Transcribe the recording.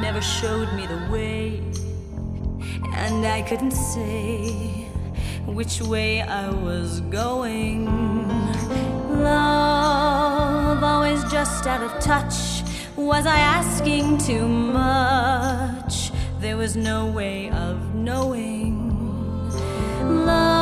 never showed me the way, and I couldn't say which way I was going. Love, always just out of touch. Was I asking too much? There was no way of knowing. Love,